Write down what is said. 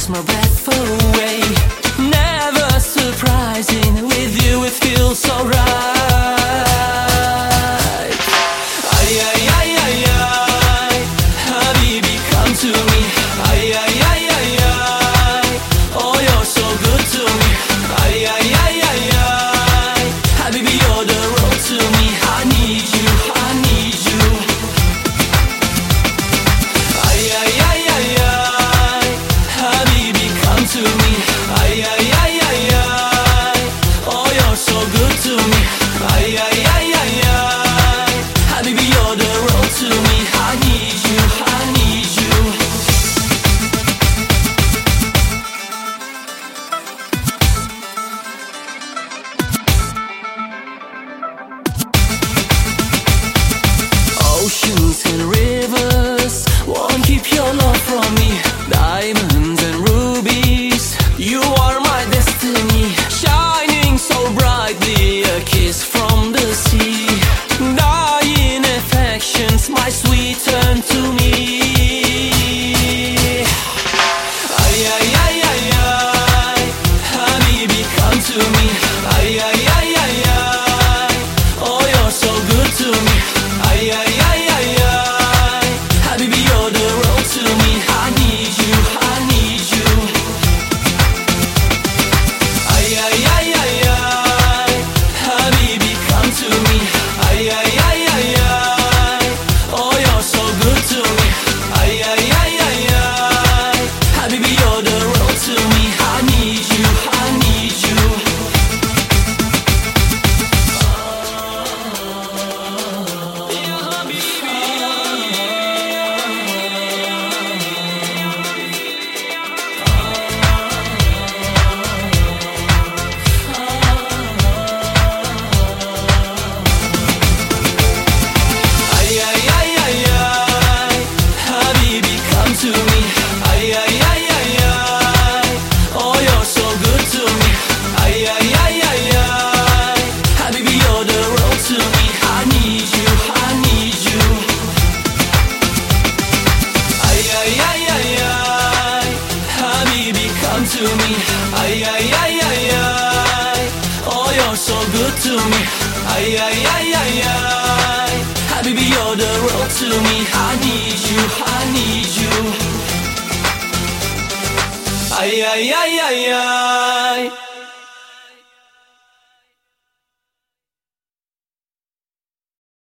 takes my breath away. Never surprising, with you it feels so right. Ay, ay, ay, ay, ay, Habibi, come to me. Ay, ay, ay, ay, ay, oh, you're so good to me. Ay, ay, ay, ay, ay, Habibi, you're the road to me. I need you, I need you. Ay, ay, ay, ay, ay, Habibi, come to me. Ay, ay, ay, ay, ay, oh, you're so good to me. Ay, ay, ay, ay, ay, Habibi, you're the road to me. I need you, I need you. Oceans and rivers won't keep your love from me. Diamonds and rubies, you are my destiny. Shining so brightly, a kiss from the sea. Dying affections, my sweet, turn to me. Ay, ay, ay, ay, ay, Habibi, come to me. Ay, ay, ay, ay, ay, oh, you're so good to me. Ay, ay, ay, ay, ay, Habibi, you're the road to me. I need you, I need you. Ay, ay, ay, ay, ay, Habibi, come to me. Ay, ay, ay, ay, ay, oh, you're so good to me. Ay, ay, ay, ay, ay, Habibi, you're the road to me. I need you, I need you. Ay, ay, ay, ay, ay, Habibi, come to me. Ay, ay, ay, ay, ay, oh, you're so good to me. Ay, ay, ay, ay, ay, Habibi, you're the road to me. I need you, I need you. Ay, ay, ay, ay, ay, Habibi, come to me. Ay, ay, ay, ay, ay, oh, you're so good to me. Ay, ay, ay, ay, ay.